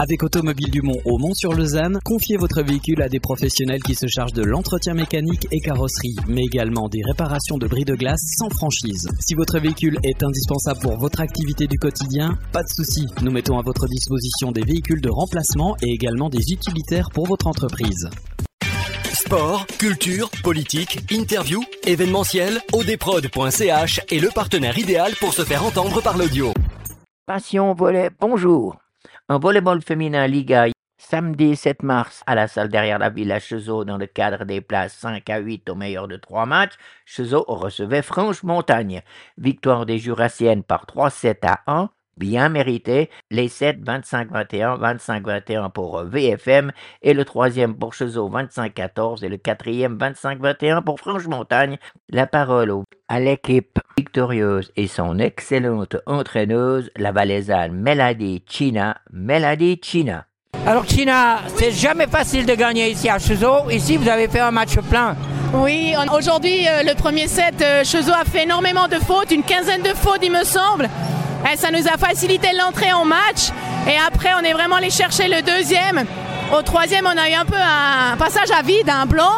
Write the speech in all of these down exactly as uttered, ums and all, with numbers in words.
Avec Automobile du Mont au Mont-sur-Lausanne, confiez votre véhicule à des professionnels qui se chargent de l'entretien mécanique et carrosserie, mais également des réparations de bris de glace sans franchise. Si votre véhicule est indispensable pour votre activité du quotidien, pas de souci. Nous mettons à votre disposition des véhicules de remplacement et également des utilitaires pour votre entreprise. Sport, culture, politique, interview, événementiel, odprod point c h est le partenaire idéal pour se faire entendre par l'audio. Passion volley, bonjour. En volleyball féminin Liga, samedi sept mars à la salle derrière la ville à Cheseaux dans le cadre des places cinq à huit au meilleur de trois matchs, Cheseaux recevait Franche-Montagne. Victoire des Jurassiennes par trois sept à un. Bien mérité, les sept vingt-cinq vingt et un, vingt-cinq vingt et un pour V F M et le troisième pour Cheseaux vingt-cinq quatorze et le quatrième vingt-cinq vingt et un pour Franche-Montagne. La parole à l'équipe victorieuse et son excellente entraîneuse, la Valaisanne Mélanie China. Mélanie China. Alors China, c'est jamais facile de gagner ici à Cheseaux. Ici, vous avez fait un match plein. Oui, aujourd'hui, euh, le premier set, euh, Cheseaux a fait énormément de fautes, une quinzaine de fautes, il me semble. Et ça nous a facilité l'entrée en match. Et après, on est vraiment allé chercher le deuxième. Au troisième, on a eu un peu un passage à vide, un blanc.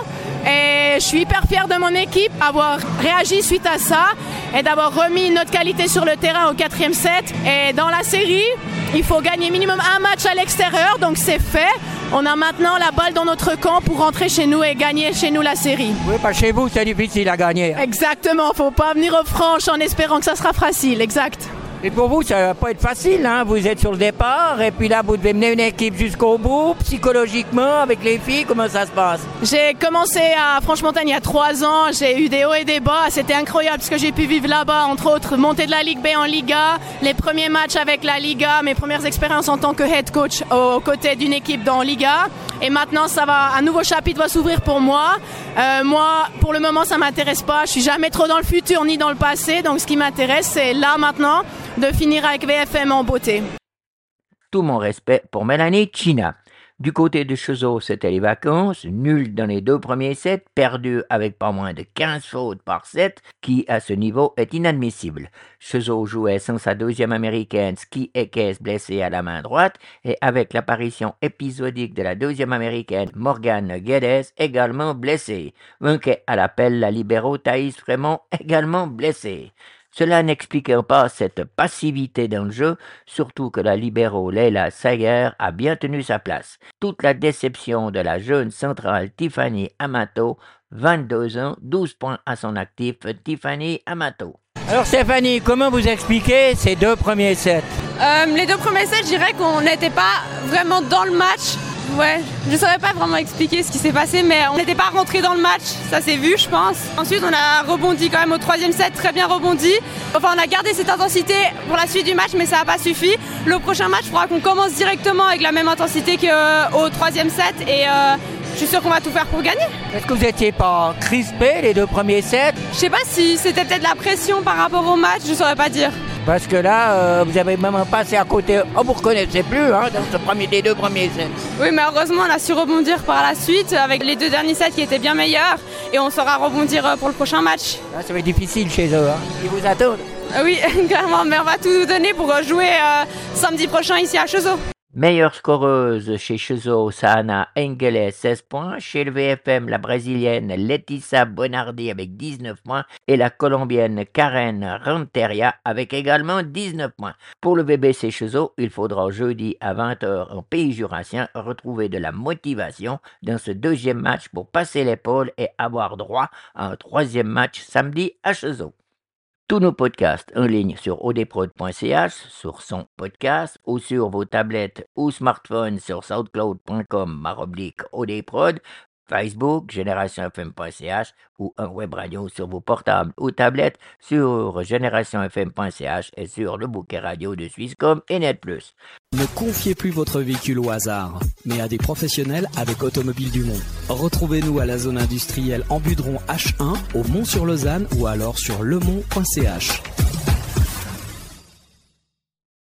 Et je suis hyper fière de mon équipe d'avoir réagi suite à ça et d'avoir remis notre qualité sur le terrain au quatrième set. Et dans la série, il faut gagner minimum un match à l'extérieur, donc c'est fait. On a maintenant la balle dans notre camp pour rentrer chez nous et gagner chez nous la série. Oui, pas chez vous, c'est difficile à gagner. Exactement, faut pas venir aux franches en espérant que ça sera facile, exact. Et pour vous, ça va pas être facile, hein? Vous êtes sur le départ et puis là, vous devez mener une équipe jusqu'au bout, psychologiquement, avec les filles, comment ça se passe? J'ai commencé à Franche-Montagne il y a trois ans, j'ai eu des hauts et des bas, c'était incroyable ce que j'ai pu vivre là-bas, entre autres, monter de la Ligue B en Liga, les premiers matchs avec la Liga, mes premières expériences en tant que head coach aux côtés d'une équipe dans Liga. Et maintenant, ça va, un nouveau chapitre va s'ouvrir pour moi. Euh, moi, pour le moment, ça m'intéresse pas. Je suis jamais trop dans le futur ni dans le passé. Donc, ce qui m'intéresse, c'est là maintenant de finir avec V F M en beauté. Tout mon respect pour Mélanie China. Du côté de Cheseaux, c'était les vacances, nul dans les deux premiers sets, perdu avec pas moins de quinze fautes par set, qui à ce niveau est inadmissible. Cheseaux jouait sans sa deuxième américaine Ski Ekes blessée à la main droite et avec l'apparition épisodique de la deuxième américaine Morgane Guedes également blessée. Manquait à l'appel la libéro Thaïs Frémont également blessée. Cela n'explique pas cette passivité dans le jeu, surtout que la libéro Leila Sager a bien tenu sa place. Toute la déception de la jeune centrale Tiffany Amato, vingt-deux ans, douze points à son actif, Tiffany Amato. Alors Stéphanie, comment vous expliquez ces deux premiers sets? euh, Les deux premiers sets, je dirais qu'on n'était pas vraiment dans le match. Ouais, je saurais pas vraiment expliquer ce qui s'est passé, mais on n'était pas rentré dans le match, ça s'est vu, je pense. Ensuite, on a rebondi quand même au troisième set, très bien rebondi. Enfin, on a gardé cette intensité pour la suite du match, mais ça n'a pas suffi. Le prochain match, il faudra qu'on commence directement avec la même intensité qu'au troisième set, et euh, je suis sûre qu'on va tout faire pour gagner. Est-ce que vous n'étiez pas crispé les deux premiers sets? Je sais pas si c'était peut-être la pression par rapport au match, je saurais pas dire. Parce que là, euh, vous avez même passé à côté. Oh, vous ne reconnaissez plus hein, dans ce premier, les deux premiers sets. Oui, mais heureusement, on a su rebondir par la suite avec les deux derniers sets qui étaient bien meilleurs. Et on saura rebondir pour le prochain match. Ah, ça va être difficile chez eux. Hein. Ils vous attendent. Oui, clairement, mais on va tout donner pour jouer euh, samedi prochain ici à Cheseaux. Meilleure scoreuse chez Cheseaux, Sana Engeles, seize points. Chez le V F M, la brésilienne Letissa Bonardi avec dix-neuf points. Et la colombienne Karen Renteria avec également dix-neuf points. Pour le V B C Cheseaux, il faudra jeudi à vingt heures en Pays Jurassien retrouver de la motivation dans ce deuxième match pour passer l'épaule et avoir droit à un troisième match samedi à Cheseaux. Tous nos podcasts en ligne sur odprod point c h, sur son podcast ou sur vos tablettes ou smartphones sur soundcloud point com baroblique odprod, Facebook, génération f m point c h ou un web radio sur vos portables ou tablettes sur génération f m point c h et sur le bouquet radio de Swisscom et Net plus. Ne confiez plus votre véhicule au hasard, mais à des professionnels avec Automobile du Mont. Retrouvez-nous à la zone industrielle en Budron H un, au Mont-sur-Lausanne ou alors sur lemont point c h.